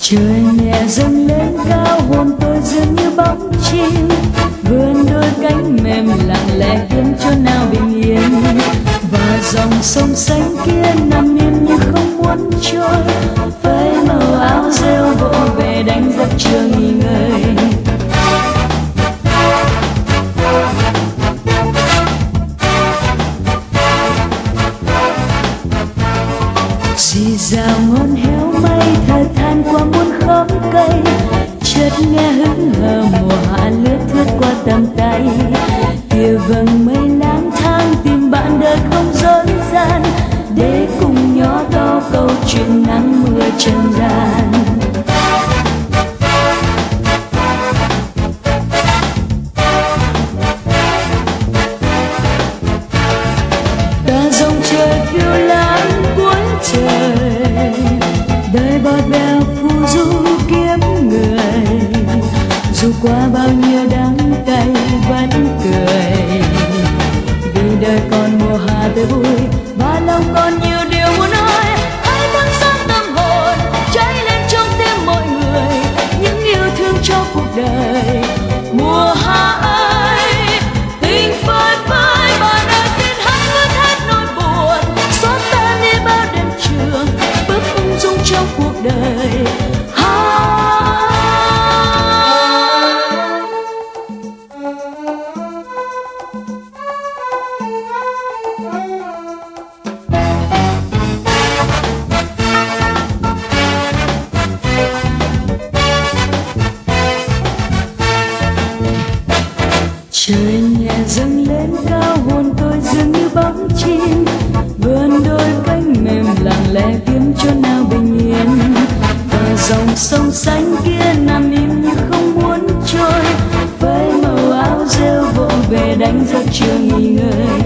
Trời nhẹ dâng lên cao, hồn tôi dường như bóng chim, vươn đôi cánh mềm lặng lẽ khiến cho nào bình yên. Và dòng sông xanh kia nằm yên như không muốn trôi, với màu áo rêu vỗ về đánh giấc chưa nghỉ ngơi. Rì rào ngọn héo mây thời than qua muôn khóm cây, chợt nghe hững hờ mùa hạ lướt thướt qua tầm tay. Kia vầng mây lang thang tìm bạn đời không dối gian, để cùng nhỏ to câu chuyện nắng mưa trần gian. Ta dòng trời phiêu lãng cuối trời, đời bọt bèo phù du kiếm người. Dù qua bao nhiêu đắng cay vẫn cười, vì đời còn mùa hạ tươi vui và lòng còn nhiều điều muốn nói. Hãy thắp sáng tâm hồn cháy lên trong tim mọi người, những yêu thương cho cuộc đời. Mùa hạ ơi tình phơi phới, và đời xin hãy ngớt hết nỗi buồn, xóa tan đi bao đêm trường, bước ung dung trong cuộc đời. Trời nhẹ dâng lên cao, hồn tôi dường như bóng chim, vươn đôi cánh mềm lặng lẽ kiếm cho nào bình yên. Và dòng sông xanh kia nằm im như không muốn trôi, với màu áo rêu vỗ về đánh giấc chưa nghỉ ngơi.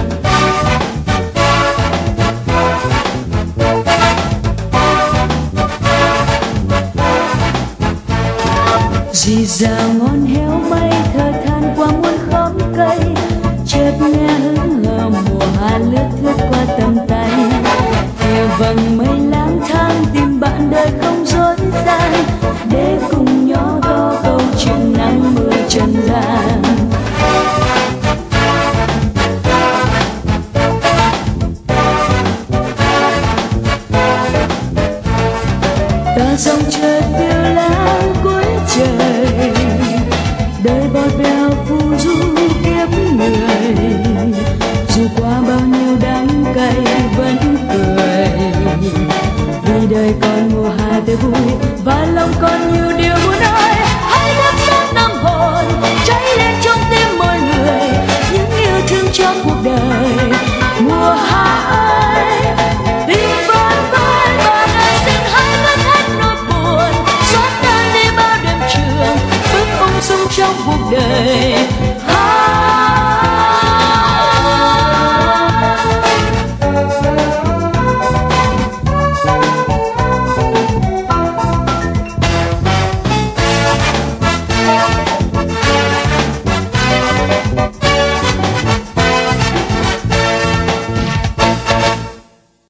Rì rào ngọn héo mây thở than qua muôn khóm cây, chợt nghe hững hờ mùa hạ lướt thướt qua tầm tay. Theo vầng mây lang thang tìm bạn đời không dối gian, để cùng nhỏ to câu chuyện nắng mưa trần gian. Ta dòng trời phiêu lãng cuối trời, đời bọt bèo phù du kiếp người. Dù qua bao nhiêu đắng cay vẫn cười, vì đời còn mùa hạ tươi vui và lòng còn nhiều